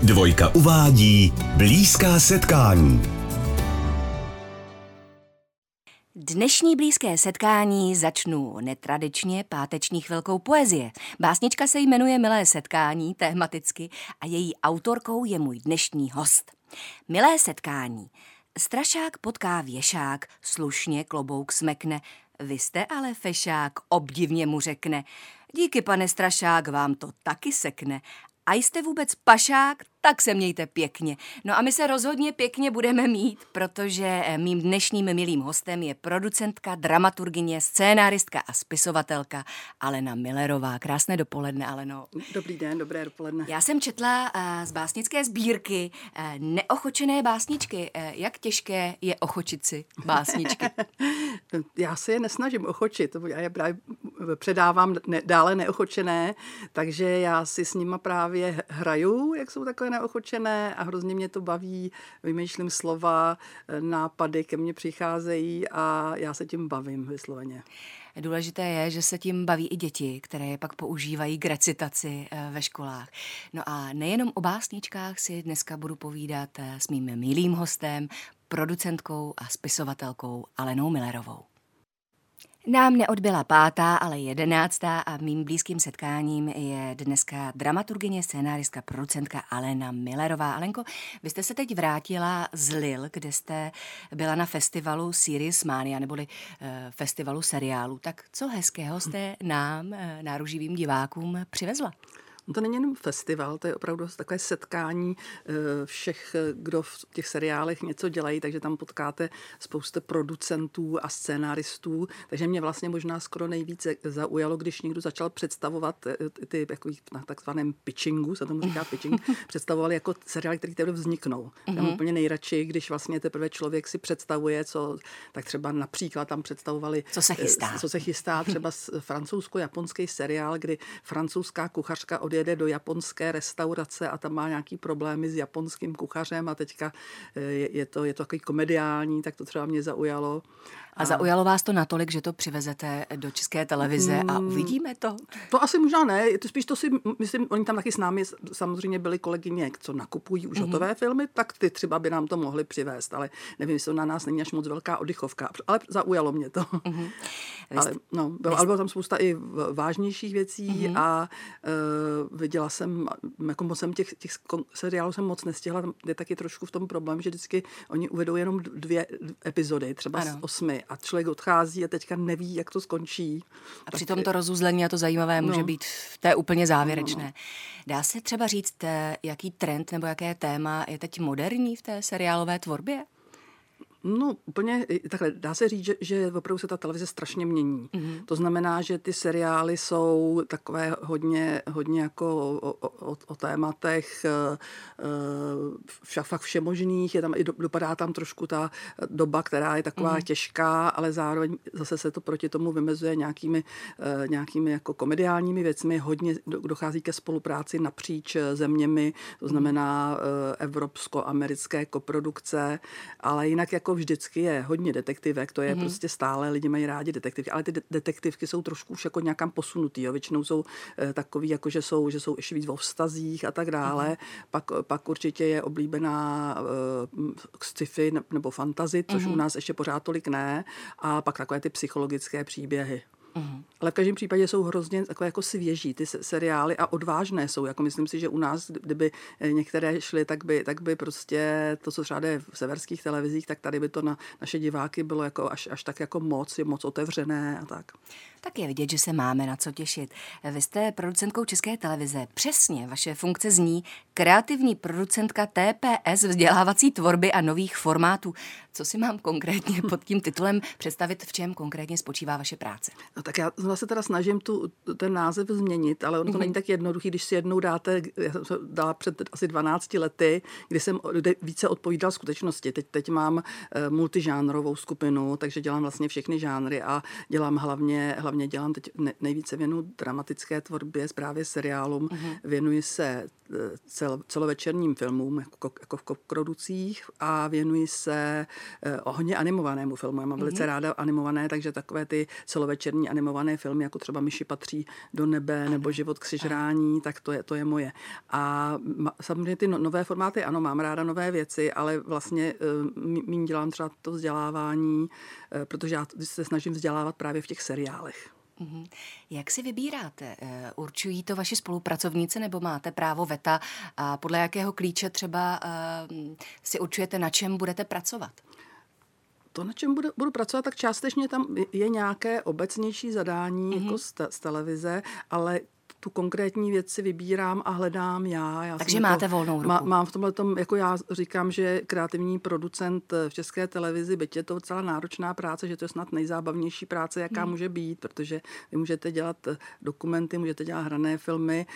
Dvojka uvádí Blízká setkání. Dnešní blízké setkání začnu netradičně páteční chvilkou poezie. Básnička se jmenuje Milé setkání tematicky a její autorkou je můj dnešní host. Milé setkání. Strašák potká věšák, slušně klobouk smekne. Vy jste ale fešák, obdivně mu řekne. Díky, pane Strašák, vám to taky sekne. A jste vůbec pašák, tak se mějte pěkně. No a my se rozhodně pěkně budeme mít, protože mým dnešním milým hostem je producentka, dramaturgyně, scénáristka a spisovatelka Alena Millerová. Krásné dopoledne, Aleno. Dobrý den, dobré dopoledne. Já jsem četla z básnické sbírky Neochočené básničky. Jak těžké je ochočit si básničky? Já se je nesnažím ochočit, já je právě předávám dále neochočené, takže já si s nima právě hraju, jak jsou takové neochočené a hrozně mě to baví, vymýšlím slova, nápady ke mně přicházejí a já se tím bavím vysloveně. Důležité je, že se tím baví i děti, které je pak používají k recitaci ve školách. No a nejenom o básničkách si dneska budu povídat s mým milým hostem, producentkou a spisovatelkou Alenou Millerovou. Nám neodbyla 5., ale 11. a mým blízkým setkáním je dneska dramaturgyně, scénáristka, producentka Alena Millerová. Alenko, vy jste se teď vrátila z Lille, kde jste byla na festivalu Series Mania, neboli festivalu seriálů. Tak co hezkého jste nám, náruživým divákům, přivezla? To není jenom festival, to je opravdu takové setkání všech, kdo v těch seriálech něco dělají, takže tam potkáte spoustu producentů a scénáristů, takže mě vlastně možná skoro nejvíce zaujalo, když někdo začal představovat ty na takzvaném pitchingu, se tomu říká pitching, představovali jako seriály, které teprve vzniknou. Tam úplně nejradši, když vlastně teprve člověk si představuje, co, tak třeba například tam představovali, co se chystá, třeba francouzsko-japonský seriál, kdy francouzská kuchařka odjede do japonské restaurace a tam má nějaký problémy s japonským kuchařem a teďka je to takový komediální, tak to třeba mě zaujalo. A zaujalo vás to natolik, že to přivezete do České televize a uvidíme to? To asi možná ne, spíš to si myslím, oni tam taky s námi samozřejmě byli kolegyně, co nakupují už hotové filmy, tak ty třeba by nám to mohli přivést, ale nevím, jestli na nás není až moc velká oddychovka, ale zaujalo mě to. Ale bylo tam spousta i vážnějších věcí a viděla jsem, jako moc jsem těch seriálů jsem moc nestihla, tam je taky trošku v tom problém, že vždycky oni uvedou jenom 2 epizody, třeba z 8 a člověk odchází a teďka neví, jak to skončí. A přitom to rozuzlení a to zajímavé může být v té úplně závěrečné. Dá se třeba říct, jaký trend nebo jaké téma je teď moderní v té seriálové tvorbě? No úplně takhle, dá se říct, že opravdu se ta televize strašně mění. To znamená, že ty seriály jsou takové hodně jako o tématech fakt všemožných, je tam i dopadá tam trošku ta doba, která je taková těžká, ale zároveň zase se to proti tomu vymezuje nějakými jako komediálními věcmi, hodně dochází ke spolupráci napříč zeměmi, to znamená evropsko-americké koprodukce, ale jinak jako vždycky je hodně detektivek, to je prostě stále, lidi mají rádi detektivky, ale ty detektivky jsou trošku už jako nějakam posunutý, jo. Většinou jsou takový, jako že jsou ještě víc o vztazích a tak dále. Pak určitě je oblíbená sci-fi nebo fantasy, což u nás ještě pořád tolik ne, a pak takové ty psychologické příběhy. Ale v každém případě jsou hrozně takové jako svěží ty seriály a odvážné jsou. Jako myslím si, že u nás, kdyby některé šly, tak by prostě to, co třeba jde v severských televizích, tak tady by to na naše diváky bylo jako až tak jako moc otevřené a tak. Tak je vidět, že se máme na co těšit. Vy jste producentkou České televize. Přesně, vaše funkce zní kreativní producentka TPS vzdělávací tvorby a nových formátů. Co si mám konkrétně pod tím titulem představit, v čem konkrétně spočívá vaše práce? No tak já se teda snažím ten název změnit, ale ono to není tak jednoduchý, když si jednou dáte, já jsem to dala před asi 12 lety, kdy jsem více odpovídal skutečnosti. Teď mám multižánrovou skupinu, takže dělám vlastně všechny žánry a dělám hlavně dělám teď nejvíce věnu dramatické tvorbě, právě seriálům, věnuji se celovečerním filmům, jako v koprodukcích a věnuji se hodně animovanému filmu. Já mám velice ráda animované, takže takové ty celovečerní animované filmy, jako třeba Myši patří do nebe nebo Život k sežrání, tak to je moje. A samozřejmě ty nové formáty, ano, mám ráda nové věci, ale vlastně míň dělám třeba to vzdělávání, protože já se snažím vzdělávat právě v těch seriálech. Jak si vybíráte? Určují to vaši spolupracovníci nebo máte právo veta a podle jakého klíče třeba si určujete, na čem budete pracovat? To, na čem budu pracovat, tak částečně tam je nějaké obecnější zadání jako z televize, ale tu konkrétní věc si vybírám a hledám já. Takže máte volnou ruku. Mám v tomhle tom, jako já říkám, že kreativní producent v České televizi, byť je to docela náročná práce, že to je snad nejzábavnější práce, jaká může být, protože vy můžete dělat dokumenty, můžete dělat hrané filmy,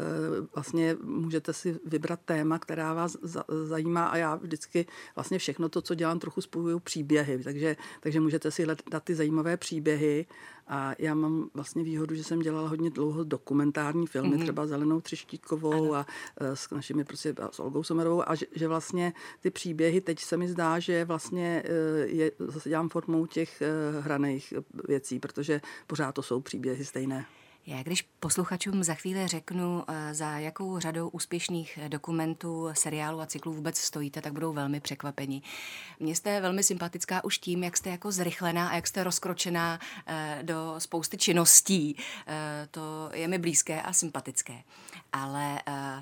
vlastně můžete si vybrat téma, která vás zajímá a já vždycky vlastně všechno to, co dělám, trochu spojuju příběhy, takže můžete si hledat ty zajímavé příběhy. A já mám vlastně výhodu, že jsem dělala hodně dlouho dokumentární filmy, třeba Zelenou Třeštíkovou a s našimi s Olgou Sommerovou a že vlastně ty příběhy, teď se mi zdá, že vlastně zase dělám formou těch hraných věcí, protože pořád to jsou příběhy stejné. Já když posluchačům za chvíli řeknu, za jakou řadou úspěšných dokumentů, seriálů a cyklů vůbec stojíte, tak budou velmi překvapeni. Mně jste velmi sympatická už tím, jak jste jako zrychlená a jak jste rozkročená do spousty činností. To je mi blízké a sympatické. Ale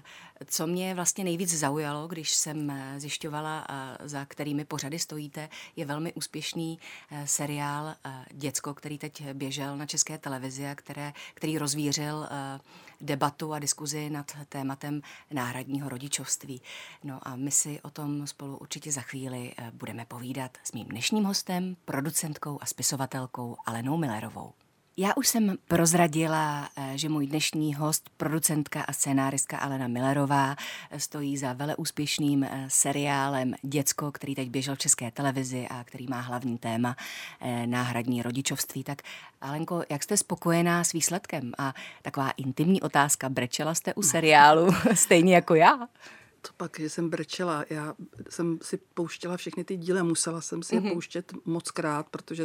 co mě vlastně nejvíc zaujalo, když jsem zjišťovala, za kterými pořady stojíte, je velmi úspěšný seriál Děcko, který teď běžel na České televizi a který rozvířil debatu a diskuzi nad tématem náhradního rodičovství. No a my si o tom spolu určitě za chvíli budeme povídat s mým dnešním hostem, producentkou a spisovatelkou Alenou Millerovou. Já už jsem prozradila, že můj dnešní host, producentka a scénáristka Alena Millerová, stojí za veleúspěšným seriálem Děcko, který teď běžel v České televizi a který má hlavní téma náhradní rodičovství. Tak Alenko, jak jste spokojená s výsledkem? A taková intimní otázka, brečela jste u seriálu stejně jako já? To pak, že jsem brečela. Já jsem si pouštěla všechny ty díly, musela jsem si je pouštět mockrát, protože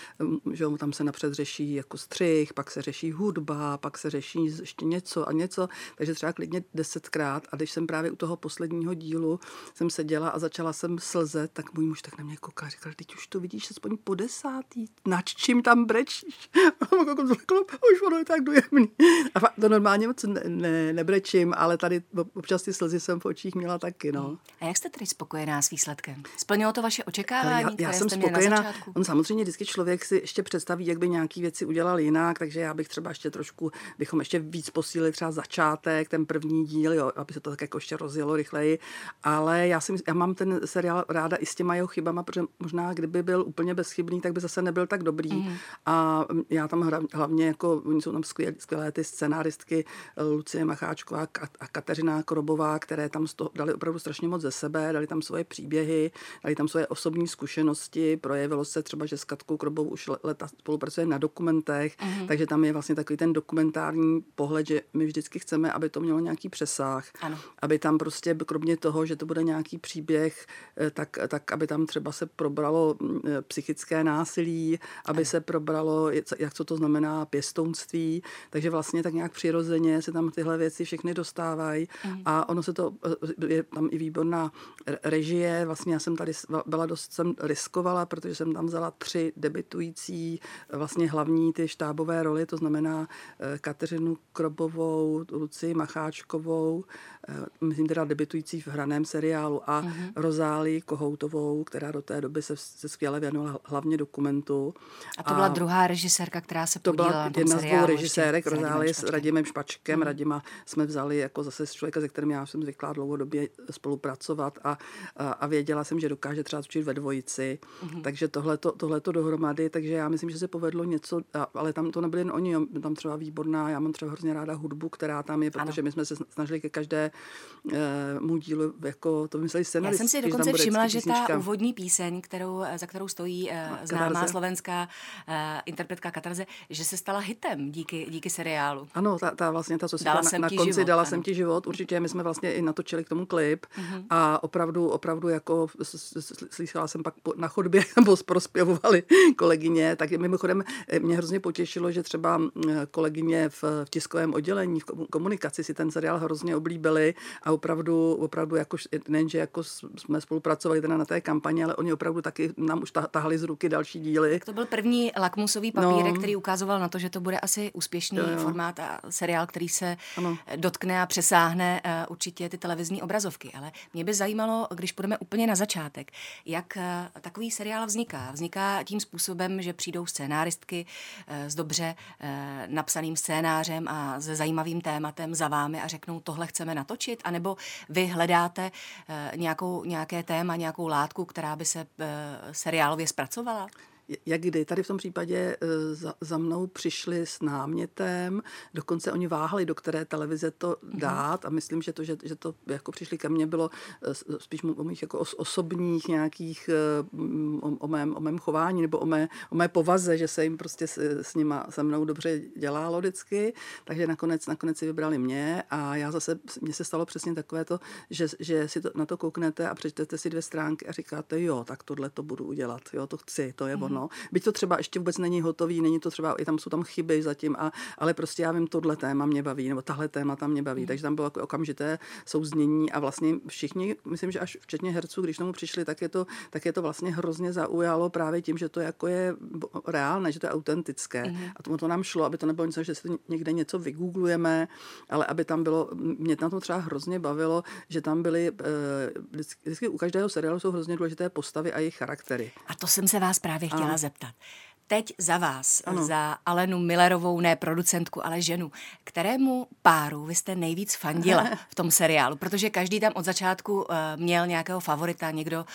tam se napřed řeší jako střih, pak se řeší hudba, pak se řeší ještě něco a něco, takže třeba klidně 10krát. A když jsem právě u toho posledního dílu jsem seděla a začala jsem slzet, tak můj muž tak na mě kouká a říkal, teď už to vidíš aspoň po 10. Nad čím tam brečíš? Už ono je tak dojemný. A to normálně moc nebrečím, ale tady občas ty slzy jsem v očích měla taky, no. A jak jste tedy spokojená s výsledkem? Splnilo to vaše očekávání, já jsem spokojená. On samozřejmě vždycky člověk si ještě představí, jak by nějaký věci udělal jinak, takže já bych třeba ještě trošku, bychom ještě víc posílili třeba začátek, ten první díl, jo, aby se to tak jako ještě rozjelo rychleji, ale já mám ten seriál ráda i s těma jeho chybama, protože možná kdyby byl úplně bezchybný, tak by zase nebyl tak dobrý. A já tam hlavně jako, oni jsou tam skvělé ty scenáristky Lucie Macháčková a Kateřina Krobová, které tam dali opravdu strašně moc ze sebe, dali tam svoje příběhy, dali tam svoje osobní zkušenosti, projevilo se třeba, že s Katkou Krobovou už leta spolupracuje na dokumentech, takže tam je vlastně takový ten dokumentární pohled, že my vždycky chceme, aby to mělo nějaký přesah, aby tam prostě kromě toho, že to bude nějaký příběh, tak aby tam třeba se probralo psychické násilí, aby se probralo, jak co to znamená pěstounství, takže vlastně tak nějak přirozeně se tam tyhle věci všechny dostávají a ono se to, je tam i výborná režie, vlastně já jsem tady jsem riskovala, protože jsem tam vzala 3 debutující vlastně hlavní ty štábové roli, to znamená Kateřinu Krobovou, Lucii Macháčkovou, myslím teda debutující v hraném seriálu a Rozálii Kohoutovou, která do té doby se skvěle věnovala hlavně dokumentu. A to byla druhá režisérka, která se podílela na tom seriálu. To byla jedna z 2 režisérek, Rozálie s Radimem Špačkem. Radima jsme vzali jako zase člověka, se kterým já jsem zvyklá dlouhodobě spolupracovat a věděla jsem, že dokáže třeba točit ve dvojici. Takže tohleto dohromady, takže já myslím, že se povedlo něco, ale tam to nebyly jen oni, tam třeba výborná, já mám třeba hrozně ráda hudbu, která tam je, protože my jsme se snažili ke každé mu dílu jako to vymysleli scenaristi. Já jsem si dokonce všimla, že ta úvodní píseň, za kterou stojí známá slovenská interpretka Katarze, že se stala hitem díky seriálu. Ano, ta vlastně ta, co si na konci život, dala jsem ti život, určitě my jsme vlastně i natočili k tomu klip a opravdu jako slyšela jsem pak na chodbě, nebo prospěvovali kolegyně, tak mimochodem mě hrozně potěšilo, že třeba kolegyně v tiskovém oddělení, v komunikaci si ten seriál hrozně oblíbili a opravdu jako, nejenže jako jsme spolupracovali teda na té kampani, ale oni opravdu taky nám už tahali z ruky další díly. Tak to byl první lakmusový papírek, který ukazoval na to, že to bude asi úspěšný formát a seriál, který se dotkne a přesáhne určitě ty televizní obrazovky. Ale mě by zajímalo, když půjdeme úplně na začátek, jak takový seriál vzniká. Vzniká tím způsobem, že přijdou scénáristky s dobře napsaným scénářem a se zajímavým tématem za vámi a řeknou, tohle chceme natočit, anebo vy hledáte nějaké téma, nějakou látku, která by se seriálově zpracovala? Jak kdy? Tady v tom případě za mnou přišli s námětem, dokonce oni váhali, do které televize to dát a myslím, že to jako přišli ke mně bylo spíš o mých jako osobních nějakých, o mém chování nebo o mé povaze, že se jim prostě se mnou dobře dělalo vždycky, takže nakonec si vybrali mě a mně se stalo přesně takové to, že si na to kouknete a přečtete si 2 stránky a říkáte, jo, tak tohle to budu udělat, jo, to chci, to je ono. Byť to třeba ještě vůbec není hotový, není to třeba, jsou tam chyby zatím, ale prostě já vím, tohle téma mě baví, nebo tahle témata mě baví, takže tam bylo jako okamžité souznění a vlastně všichni, myslím, že až včetně herců, když tomu přišli, tak je to vlastně hrozně zaujalo právě tím, že to jako je reálné, že to je autentické. A to nám šlo, aby to nebylo něco, že si někde něco vygooglujeme, ale aby tam bylo, mě na to třeba hrozně bavilo, že tam byly, vždycky u každého seriálu jsou hrozně důležité postavy a jejich charaktery. A to jsem se vás právě chtěla zeptat. Teď za vás, za Alenu Millerovou, ne producentku, ale ženu, kterému páru vy jste nejvíc fandila v tom seriálu? Protože každý tam od začátku měl nějakého favorita,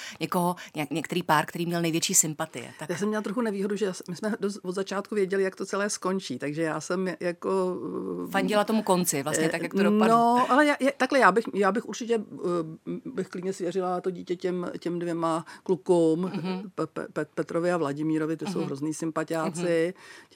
některý pár, který měl největší sympatie. Tak... Já jsem měla trochu nevýhodu, že my jsme od začátku věděli, jak to celé skončí, takže já jsem jako... Fandila tomu konci, vlastně tak, jak to dopadlo. No, ale já bych určitě klidně svěřila to dítě těm 2 klukům, Petrovi a Vladimírovi, ty jsou hrozný sympatiáci,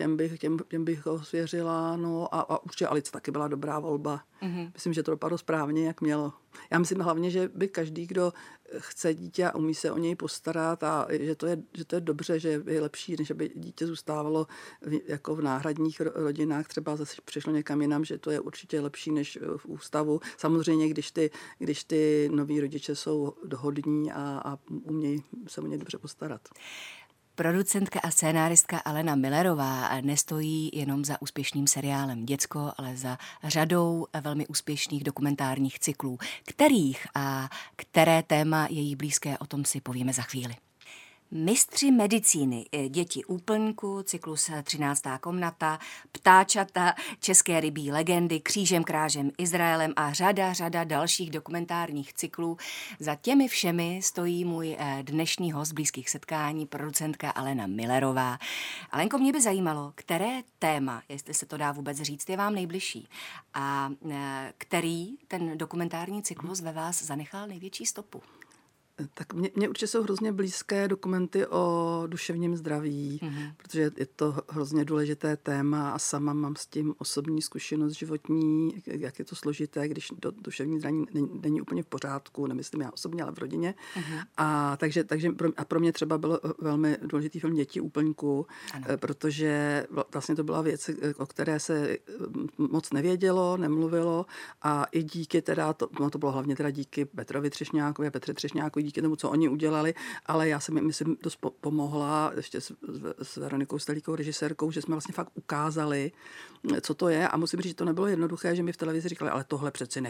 těm bych ho svěřila, no a určitě Alice taky byla dobrá volba. Myslím, že to dopadlo správně, jak mělo. Já myslím hlavně, že by každý, kdo chce dítě a umí se o něj postarat a že to je dobře, že je lepší, než aby dítě zůstávalo jako v náhradních rodinách, třeba zase přišlo někam jinam, že to je určitě lepší než v ústavu. Samozřejmě, když ty noví rodiče jsou dohodní a umějí se o ně dobře postarat. Producentka a scénáristka Alena Millerová nestojí jenom za úspěšným seriálem Děcko, ale za řadou velmi úspěšných dokumentárních cyklů, kterých a které téma je jí blízké, o tom si povíme za chvíli. Mistři medicíny, děti úplňku, cyklus 13. komnata, ptáčata, české rybí legendy, Křížem krážem Izraelem a řada dalších dokumentárních cyklů. Za těmi všemi stojí můj dnešní host blízkých setkání, producentka Alena Millerová. Alenko, mě by zajímalo, které téma, jestli se to dá vůbec říct, je vám nejbližší a který ten dokumentární cyklus ve vás zanechal největší stopu? Tak mě určitě jsou hrozně blízké dokumenty o duševním zdraví, protože je to hrozně důležité téma a sama mám s tím osobní zkušenost životní, jak je to složité, když duševní zdraví není úplně v pořádku, nemyslím já osobně, ale v rodině. A takže pro mě třeba byl velmi důležitý film Děti úplňku, protože vlastně to byla věc, o které se moc nevědělo, nemluvilo a i díky teda, to bylo hlavně teda díky Petře Třešňákovi, díky tomu, co oni udělali, ale já jsem jim, myslím, dost pomohla ještě s Veronikou Stelíkou, režisérkou, že jsme vlastně fakt ukázali, co to je a musím říct, že to nebylo jednoduché, že mi v televizi říkali, ale tohle přeci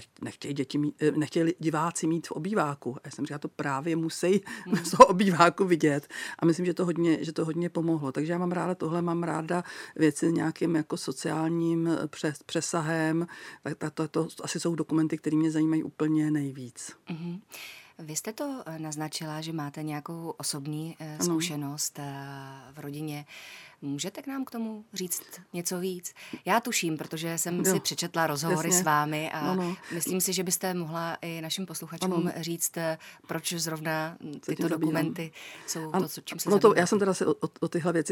nechtějí diváci mít v obýváku. A já jsem říkala, to právě musí z toho obýváku vidět a myslím, že to hodně pomohlo. Takže já mám ráda tohle, mám ráda věci s nějakým jako sociálním přesahem, to asi jsou dokumenty, které mě zajímají úplně nejvíc. Mm-hmm. Vy jste to naznačila, že máte nějakou osobní zkušenost v rodině. Můžete k nám k tomu říct něco víc? Já tuším, protože jsem si přečetla rozhovory s vámi a myslím si, že byste mohla i našim posluchačům říct, proč zrovna tyto dokumenty jsou to, čím se zabýváte. Já jsem teda se o tyhle věci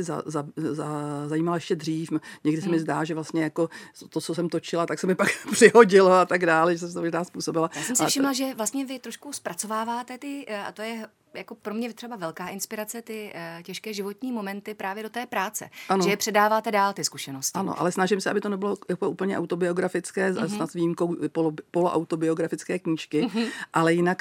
zajímala ještě dřív. Někdy se mi zdá, že vlastně jako to, co jsem točila, tak se mi pak přihodilo a tak dále, že jsem to možná způsobila. Já jsem si všimla, že vlastně vy trošku zpracováváte a to je jako pro mě třeba velká inspirace, ty těžké životní momenty právě do té práce. Ano. Že je předáváte dál ty zkušenosti. Ano, ale snažím se, aby to nebylo jako úplně autobiografické, snad s výjimkou poloautobiografické knížky, ale jinak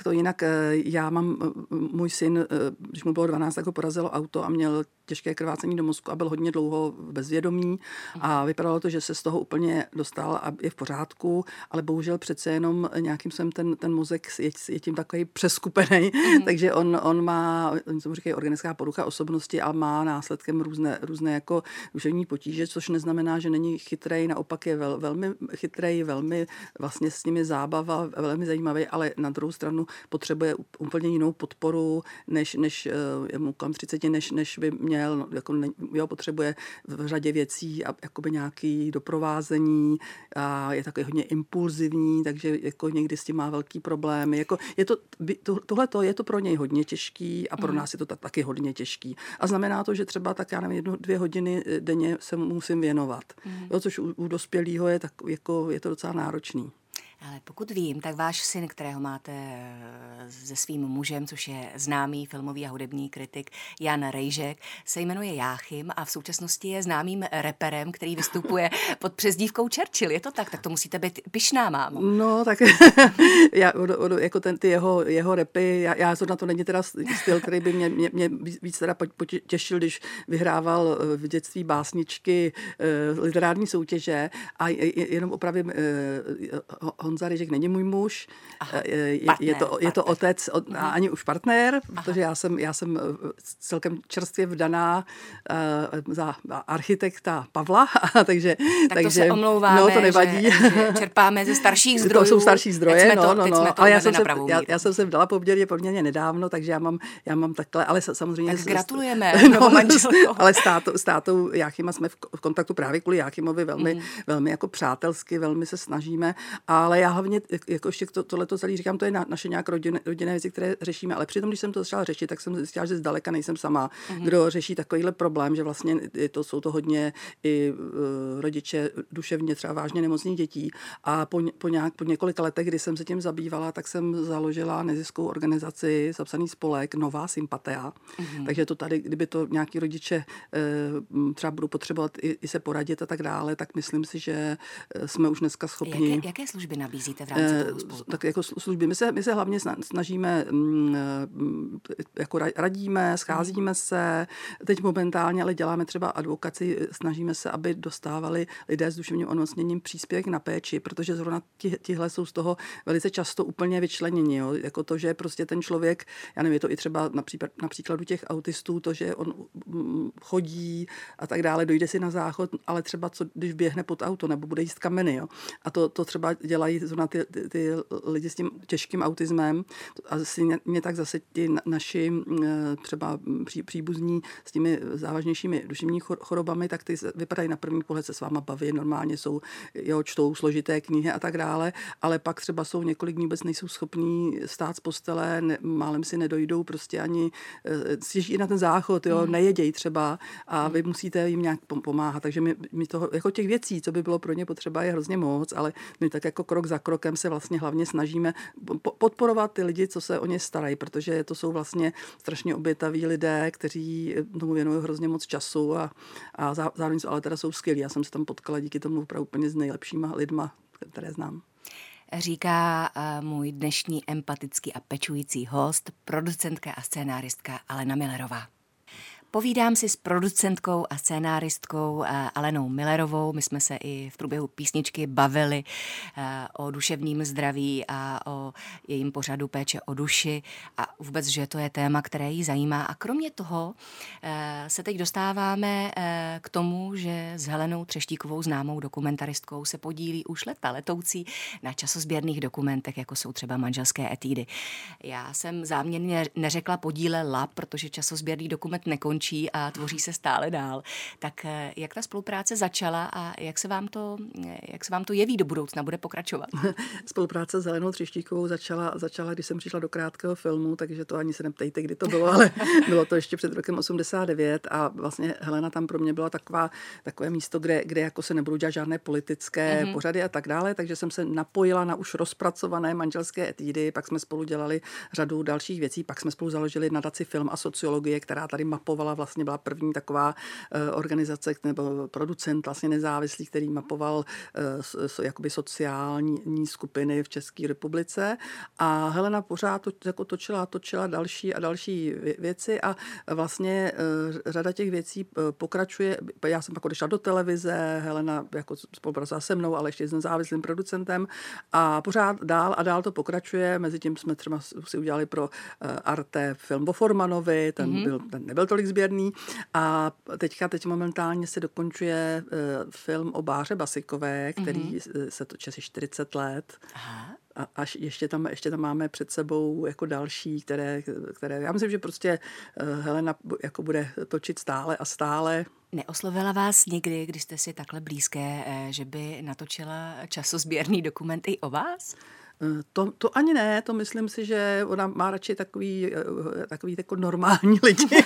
já mám, můj syn, když mu bylo 12, tak ho porazilo auto a měl těžké krvácení do mozku a byl hodně dlouho bezvědomý a vypadalo to, že se z toho úplně dostal a je v pořádku, ale bohužel přece jenom nějakým jsem ten mozek je tím takový přeskupený, takže on má, oni se mu říkají organická porucha osobnosti a má následkem různé jako duševní potíže, což neznamená, že není chytrej, naopak je velmi chytrej, velmi vlastně s nimi zábava, velmi zajímavý, ale na druhou stranu potřebuje úplně jinou podporu, než je mu kolem 30, než by měl, jako potřebuje v řadě věcí a jakoby nějaký doprovázení a je takový hodně impulzivní, takže jako někdy s tím má velký problémy. Jako tohleto je to pro něj hodně těžký a pro nás je to taky hodně těžký. A znamená to, že třeba tak, já nevím, 1-2 hodiny denně se musím věnovat. Což u dospělého je to docela náročný. Ale pokud vím, tak váš syn, kterého máte se svým mužem, což je známý filmový a hudební kritik Jan Rejžek, se jmenuje Jáchym a v současnosti je známým reperem, který vystupuje pod přezdívkou Churchill. Je to tak? Tak to musíte být pyšná, mámo. No, tak jako ty jeho rapy, já na to není teda styl, který by mě víc teda potěšil, když vyhrával v dětství básničky literární soutěže a jenom opravím Honza Rejžek není můj muž, je to otec, ani už partner, protože já jsem celkem čerstvě vdaná za architekta Pavla, takže to se omlouváme, no, to nevadí. že čerpáme ze starších zdrojů. To jsou starší zdroje, ale já jsem se vdala poměrně nedávno, takže já mám takhle, ale samozřejmě... Tak gratulujeme, novou manželkou. Ale s tátou Jáchyma jsme v kontaktu právě kvůli Jáchymovi velmi jako přátelsky, velmi se snažíme, ale já hlavně, jako ještě tohleto celý říkám, to je naše nějak rodinné věci, které řešíme, ale přitom, když jsem to začala řešit, tak jsem zjistila, že zdaleka nejsem sama, kdo řeší takovýhle problém, že vlastně jsou to hodně i rodiče duševně třeba vážně nemocných dětí a po několika letech, kdy jsem se tím zabývala, tak jsem založila neziskovou organizaci, zapsaný spolek Nová sympatia. Takže to tady, kdyby to nějaký rodiče třeba budou potřebovat i se poradit a tak dále, tak myslím si, že jsme už dneska schopni. Jaké služby nabízíte v rámci toho spolku? Tak jako služby. My se hlavně snažíme, jako radíme, scházíme se, teď momentálně, ale děláme třeba advokaci, snažíme se, aby dostávali lidé s duševním onemocněním příspěvek na péči, protože zrovna tihle jsou z toho velice často úplně vyčleněni. Jo? Jako to, že prostě ten člověk, já nevím, je to i třeba na příkladu těch autistů, to, že on chodí a tak dále, dojde si na záchod, ale třeba když běhne pod auto nebo bude jíst kameny. Jo? A to třeba dělají zrovna ty lidi s tím těžkým autismem a mě tak zase ti naši třeba příbuzní s těmi závažnějšími duševními chorobami, tak ty vypadají na první pohled, se s váma baví, normálně čtou složité knihy a tak dále, ale pak třeba jsou několik dní vůbec nejsou schopní stát z postele, málem si nedojdou prostě ani stěží na ten záchod, jo, nejedějí třeba a vy musíte jim nějak pomáhat, takže my toho, jako těch věcí, co by bylo pro ně potřeba, je hrozně moc, ale my tak jako krok za krokem se vlastně hlavně snažíme podporovat ty lidi, co se o ně starají, protože to jsou vlastně strašně obětaví lidé, kteří tomu věnují hrozně moc času a zároveň ale teda jsou skvělí. Já jsem se tam potkala díky tomu opravdu úplně s nejlepšíma lidma, které znám. Říká můj dnešní empatický a pečující host, producentka a scénáristka Alena Millerová. Povídám si s producentkou a scénáristkou Alenou Millerovou. My jsme se i v průběhu písničky bavili o duševním zdraví a o jejím pořadu Péče o duši a vůbec, že to je téma, které jí zajímá. A kromě toho se teď dostáváme k tomu, že s Helenou Třeštíkovou, známou dokumentaristkou, se podílí už leta letoucí na časozběrných dokumentech, jako jsou třeba Manželské etídy. Já jsem záměrně neřekla podílela, protože časozběrný dokument nekončí a tvoří se stále dál. Tak jak ta spolupráce začala a jak se vám to jeví do budoucna, bude pokračovat? Spolupráce s Helenou Třeštíkovou začala, když jsem přišla do krátkého filmu, takže to ani se neptejte, kdy to bylo, ale bylo to ještě před rokem 89 a vlastně Helena tam pro mě byla takové místo, kde jako se nebudou dělat žádné politické pořady a tak dále, takže jsem se napojila na už rozpracované Manželské etídy, pak jsme spolu dělali řadu dalších věcí, pak jsme spolu založili nadaci Film a sociologie, která tady mapovala, vlastně byla první taková organizace nebo producent vlastně nezávislý, který mapoval jakoby sociální skupiny v České republice a Helena pořád jako točila další a další věci a vlastně řada těch věcí pokračuje. Já jsem pak odešla do televize, Helena jako spolupracovala se mnou, ale ještě s nezávislým producentem a pořád dál to pokračuje. Mezitím jsme třeba si udělali pro Arte film o Formanovi, ten nebyl tolik sběrný a teď momentálně se dokončuje film o Báře Basykové, který se točí asi 40 let. Aha. A až ještě tam máme před sebou jako další, které já myslím, že prostě Helena jako bude točit stále a stále. Neoslovila vás někdy, když jste si takhle blízké, že by natočila časozběrný dokument i o vás? To ani ne, to myslím si, že ona má radši takový jako normální lidi.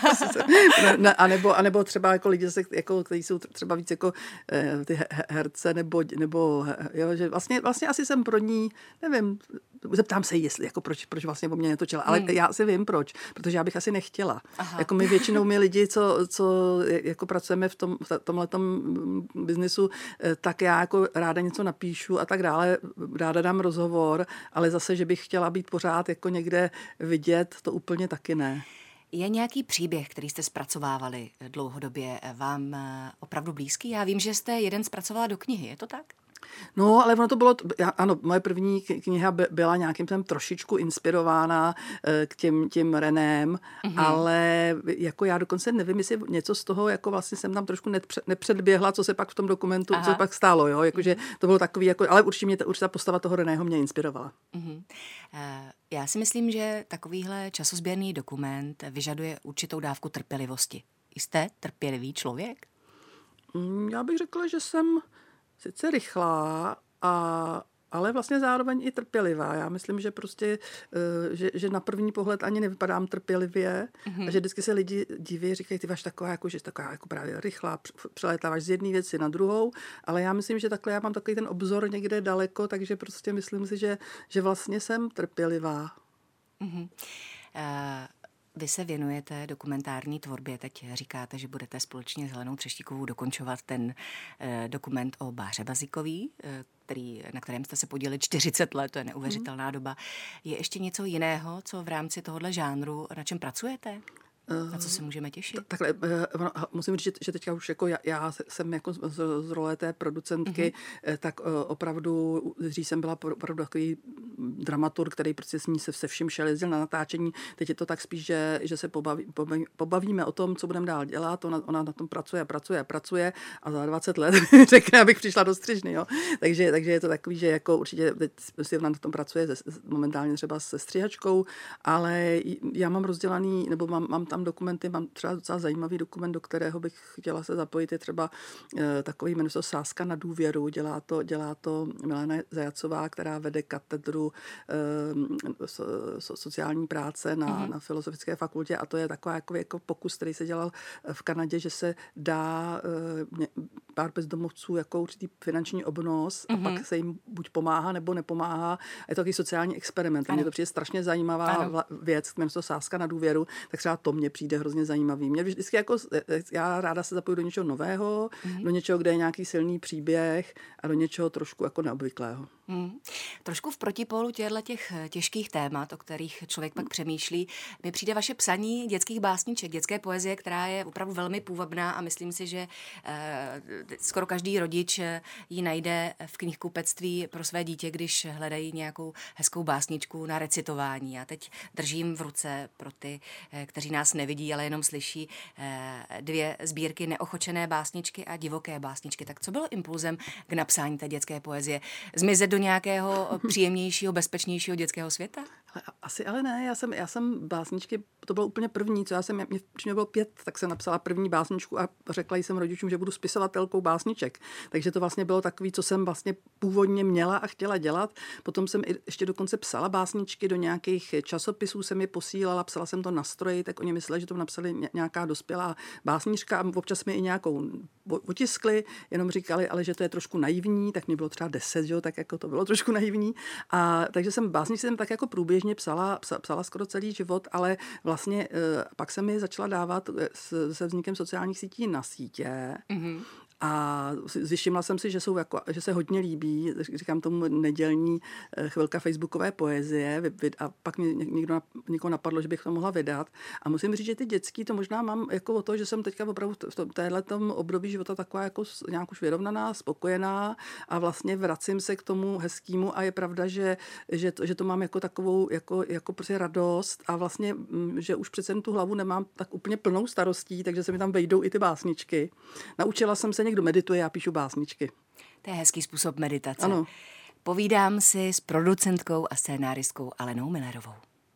a nebo třeba jako lidi, jako, kteří jsou třeba víc jako ty herce, nebo jo, že vlastně asi jsem pro ní, nevím, zeptám se jí, jestli, jako proč vlastně o mě netočila, ale já si vím proč, protože já bych asi nechtěla. Aha. Jako my většinou lidi, co jako pracujeme v tomhletom biznisu, tak já jako ráda něco napíšu a tak dále, ráda dám rozhovor, ale zase, že bych chtěla být pořád jako někde vidět, to úplně taky ne. Je nějaký příběh, který jste zpracovávali dlouhodobě, vám opravdu blízký? Já vím, že jste jeden zpracovala do knihy, je to tak? No, ale ono to bylo, ano, moje první kniha byla nějakým jsem trošičku inspirována k těm Renem, ale jako já dokonce nevím, jestli něco z toho, jako vlastně jsem tam trošku nepředběhla, co se pak v tom dokumentu, co se pak stálo, jo, jakože to bylo takový, jako, ale určitě ta postava toho Reného mě inspirovala. Já si myslím, že takovýhle časozběrný dokument vyžaduje určitou dávku trpělivosti. Jste trpělivý člověk? Já bych řekla, že jsem sice rychlá, ale vlastně zároveň i trpělivá. Já myslím, že prostě, že na první pohled ani nevypadám trpělivě a že vždycky se lidi diví, říkají, ty máš taková, jako, že taková jako právě rychlá, přelétáváš z jedné věci na druhou, ale já myslím, že takhle já mám takový ten obzor někde daleko, takže prostě myslím si, že vlastně jsem trpělivá. Vy se věnujete dokumentární tvorbě. Teď říkáte, že budete společně s Helenou Třeštíkovou dokončovat ten dokument o Báře Basykové, na kterém jste se podíleli 40 let, to je neuvěřitelná doba. Je ještě něco jiného, co v rámci tohohle žánru, na čem pracujete? Na co se můžeme těšit? Takhle, musím říct, že teďka už jako já jsem jako z role té producentky, tak opravdu, dřív jsem byla opravdu takový dramaturg, který prostě s ní se vším šel, jezdil na natáčení. Teď je to tak spíš, že se pobavíme o tom, co budeme dál dělat. Ona na tom pracuje a za 20 let řekne, abych přišla do střižny. Jo? Takže je to takový, že jako určitě teď si ona na tom pracuje momentálně třeba se střihačkou, ale já mám rozdělaný, nebo mám tam dokumenty, mám třeba docela zajímavý dokument, do kterého bych chtěla se zapojit, je třeba takový, jmenuje se Sázka na důvěru, dělá to Milena Zajacová, která vede katedru sociální práce na Filozofické fakultě a to je taková jako pokus, který se dělal v Kanadě, že se dá pár bezdomovců jako určitý finanční obnos a pak se jim buď pomáhá nebo nepomáhá. Je to takový sociální experiment. Mně to přijde strašně zajímavá věc, jmenuje se Sázka na důvěru, tak třeba to mě mě přijde hrozně zajímavý. Mě vždycky jako, já ráda se zapoju do něčeho nového, do něčeho, kde je nějaký silný příběh a do něčeho trošku jako neobvyklého. Trošku v protipólu těch těžkých témat, o kterých člověk pak přemýšlí, mi přijde vaše psaní dětských básniček, dětské poezie, která je opravdu velmi půvabná a myslím si, že skoro každý rodič ji najde v knihkupectví pro své dítě, když hledají nějakou hezkou básničku na recitování. Já teď držím v ruce pro ty, kteří nás nevidí, ale jenom slyší, 2 sbírky Neochočené básničky a Divoké básničky. Tak co bylo impulzem k napsání té dětské poezie? Zmizet do nějakého příjemnějšího, bezpečnějšího dětského světa? Asi ale ne, já jsem básničky, to bylo úplně první, když mě bylo 5, tak jsem napsala první básničku a řekla jsem rodičům, že budu spisovatelkou básniček. Takže to vlastně bylo takový, co jsem vlastně původně měla a chtěla dělat. Potom jsem ještě dokonce psala básničky, do nějakých časopisů jsem je posílala, psala jsem to na stroji, tak oni mysleli, že to napsali nějaká dospělá básnička a občas mi i nějakou otiskli, jenom říkali, ale že to je trošku naivní, tak mě bylo třeba 10, že jo, tak jako to bylo trošku naivní. A takže básničky jsem tak jako průběžně psala skoro celý život, ale vlastně pak se mi začala dávat se vznikem sociálních sítí na sítě. A zjištěla jsem si, že se hodně líbí, říkám tomu nedělní chvilka facebookové poezie a pak mě někoho napadlo, že bych to mohla vydat. A musím říct, že ty dětský to možná mám jako o to, že jsem teďka opravdu v téhletom období života taková jako nějak už vyrovnaná, spokojená a vlastně vracím se k tomu hezkýmu a je pravda, že to mám jako takovou jako prostě radost a vlastně, že už přece tu hlavu nemám tak úplně plnou starostí, takže se mi tam vejdou i ty básničky. Naučila jsem se, někdo medituje, já píšu básničky. To je hezký způsob meditace. Ano. Povídám si s producentkou a scénáristkou Alenou Millerovou.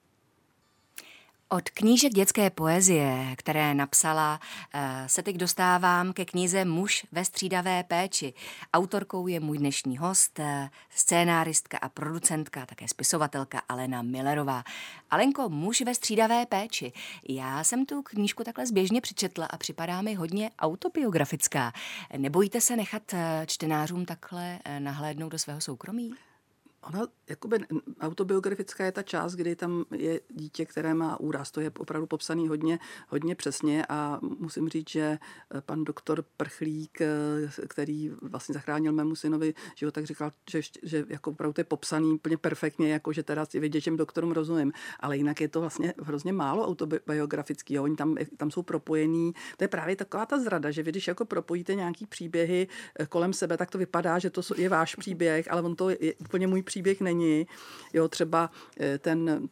Od knížek dětské poezie, které napsala, se teď dostávám ke knize Muž ve střídavé péči. Autorkou je můj dnešní host, scénáristka a producentka, také spisovatelka Alena Millerová. Alenko, Muž ve střídavé péči. Já jsem tu knížku takhle zběžně přečetla a připadá mi hodně autobiografická. Nebojíte se nechat čtenářům takhle nahlédnout do svého soukromí? Ona jakoby autobiografická je ta část, kdy tam je dítě, které má úraz. To je opravdu popsaný hodně přesně a musím říct, že pan doktor Prchlík, který vlastně zachránil mému synovi život, tak říkal, že jako opravdu to je popsaný úplně perfektně, jako že teda si vědět, čem doktorům rozumím. Ale jinak je to vlastně hrozně málo autobiografický. Oni tam jsou propojení. To je právě taková ta zrada, že vy, když jako propojíte nějaký příběhy kolem sebe, tak to vypadá, že to je váš příběh, ale on to je úplně můj příběh není. Jo, třeba ten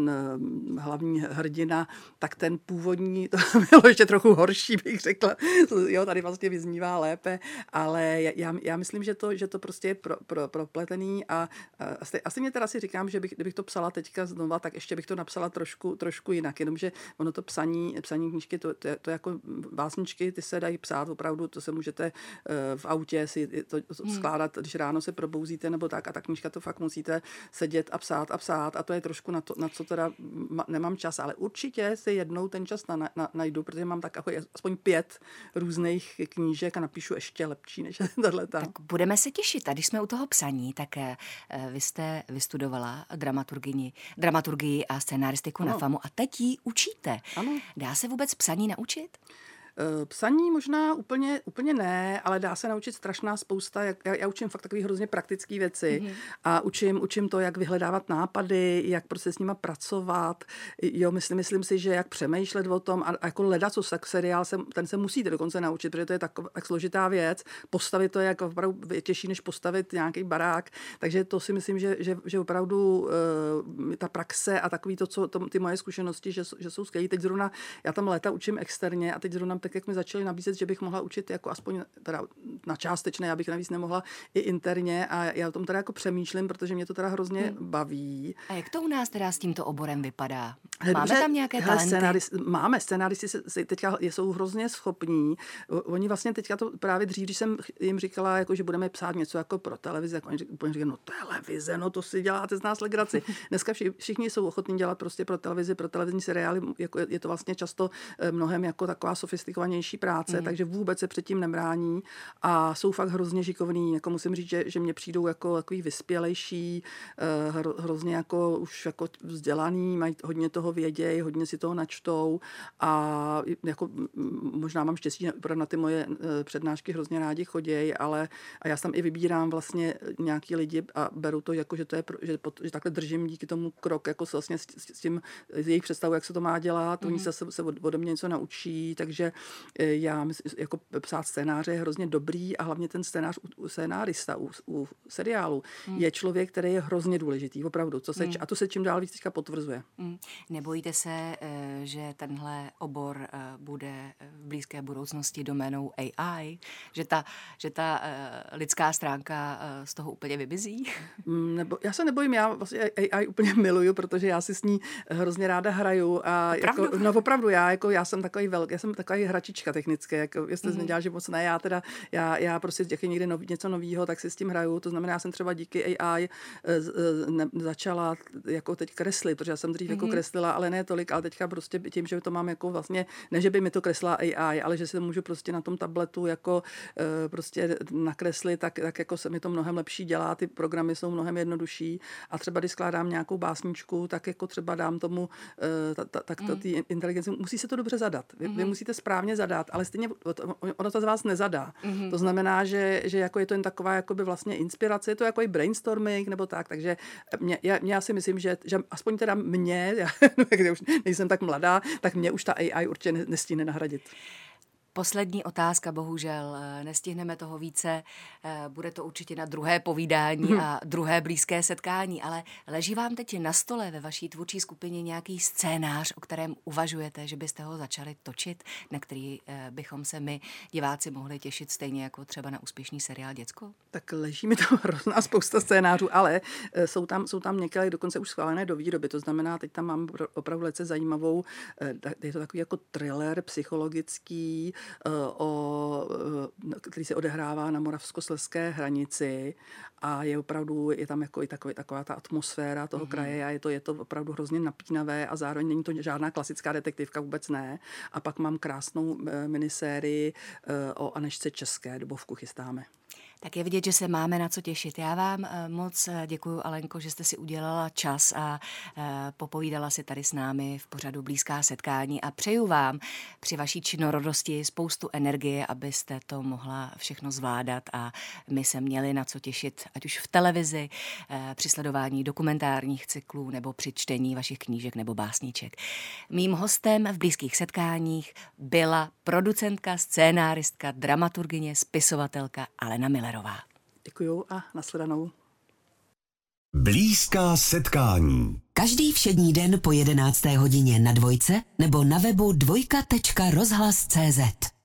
hlavní hrdina, tak ten původní, to bylo ještě trochu horší, bych řekla. Jo, tady vlastně vyznívá lépe, ale já myslím, že to prostě je propletený a asi mě teda si říkám, že kdybych to psala teďka znova, tak ještě bych to napsala trošku jinak, jenomže ono to psaní knížky, to jako básničky, ty se dají psát opravdu, to se můžete v autě si to skládat, když ráno se probouzíte nebo tak a ta knížka to fakt musíte sedět a psát a to je trošku na co teda nemám čas, ale určitě si jednou ten čas najdu, protože mám tak jako aspoň 5 různých knížek a napíšu ještě lepší než tato. Tak budeme se těšit. A když jsme u toho psaní, tak vy jste vystudovala dramaturgii a scénaristiku na FAMu a teď ji učíte. Ano. Dá se vůbec psaní naučit? Psaní možná úplně ne, ale dá se naučit strašná spousta. Já učím fakt takové hrozně praktické věci a učím to, jak vyhledávat nápady, jak prostě s nima pracovat. Jo, myslím si, že jak přemýšlet o tom a jako ledacos, tak seriál ten se musíte dokonce naučit, protože to je tak složitá věc. Postavit to je jako opravdu těžší, než postavit nějaký barák. Takže to si myslím, že opravdu ta praxe a takový ty moje zkušenosti, že jsou skvělý. Teď zrovna já tam léta učím externě a teď zrovna tak, jak mi začali nabízet, že bych mohla učit jako aspoň teda na částečné, abych navíc nemohla i interně a já o tom teda jako přemýšlím, protože mě to teda hrozně baví. A jak to u nás teda s tímto oborem vypadá? Máme tam nějaké talenty? Máme, scénáristi teďka jsou hrozně schopní. Oni vlastně teďka to právě dřív, když jsem jim říkala, jako, že budeme psát něco jako pro televizi, jako oni říkají, no televize, no to si děláte z nás legraci. Dneska všichni jsou ochotní dělat prostě pro televizi, pro televizní seriály, jako je to vlastně často mnohem jako taková sofistikovaná sofistikovanější práce, takže vůbec se předtím nebrání a jsou fakt hrozně šikovní. Jako musím říct, že mě přijdou jako takový vyspělejší, hrozně jako už jako vzdělaný, mají hodně toho vědějí, hodně si toho načtou a jako možná mám štěstí, na ty moje přednášky hrozně rádi chodějí, ale a já tam i vybírám vlastně nějaký lidi a beru to jako, že že takhle držím díky tomu krok jako vlastně s tím jejich představou, jak se to má dělat, oni se ode mě něco naučí, takže já myslím, jako psát scénáře je hrozně dobrý a hlavně ten scénárista u seriálu je člověk, který je hrozně důležitý, opravdu, a to se čím dál víc teďka potvrzuje. Nebojíte se, že tenhle obor bude v blízké budoucnosti doménou AI? Že ta lidská stránka z toho úplně vymizí? Já se nebojím, já vlastně AI úplně miluju, protože já si s ní hrozně ráda hraju a opravdu já jsem takový hračička technické, jako jestli jsi nedělal, že moc ne, já prostě jak je někde něco novýho, tak si s tím hraju, to znamená, já jsem třeba díky AI začala jako teď kreslit, protože já jsem dřív jako kreslila, ale ne tolik, ale teďka prostě tím, že to mám jako vlastně, ne, že by mi to kreslila AI, ale že si to můžu prostě na tom tabletu jako prostě nakreslit, tak jako se mi to mnohem lepší dělá, ty programy jsou mnohem jednodušší a třeba když skládám nějakou básničku, tak jako třeba dám tomu ty inteligenci, musí se to dobře zadat. Vy musíte správně zadat, ale stejně ono to z vás nezadá. To znamená, že jako je to jen taková jakoby vlastně inspirace, je to jako i brainstorming nebo tak, takže já si myslím, že aspoň teda já už nejsem tak mladá, tak mě už ta AI určitě nestíhne nahradit. Poslední otázka, bohužel, nestihneme toho více, bude to určitě na druhé povídání a druhé blízké setkání, ale leží vám teď na stole ve vaší tvůrčí skupině nějaký scénář, o kterém uvažujete, že byste ho začali točit, na který bychom se my, diváci, mohli těšit stejně jako třeba na úspěšný seriál Děcko? Tak leží mi tam hrozná spousta scénářů, ale jsou tam některé dokonce už schválené do výroby, to znamená, teď tam mám opravdu velice zajímavou, je to takový jako thriller psychologický, který se odehrává na moravskoslezské hranici a je tam jako i taková ta atmosféra toho kraje a je to opravdu hrozně napínavé a zároveň není to žádná klasická detektivka, vůbec ne. A pak mám krásnou minisérii o Anežce České, Dubovku chystáme. Tak je vidět, že se máme na co těšit. Já vám moc děkuju, Alenko, že jste si udělala čas a popovídala si tady s námi v pořadu Blízká setkání a přeju vám při vaší činorodosti spoustu energie, abyste to mohla všechno zvládat a my se měli na co těšit, ať už v televizi, při sledování dokumentárních cyklů nebo při čtení vašich knížek nebo básníček. Mým hostem v Blízkých setkáních byla producentka, scénáristka, dramaturgyně, spisovatelka Alena Millerová. Děkuju a nashledanou. Blízká setkání. Každý všední den po 11. hodině na Dvojce nebo na webu dvojka.rozhlas.cz.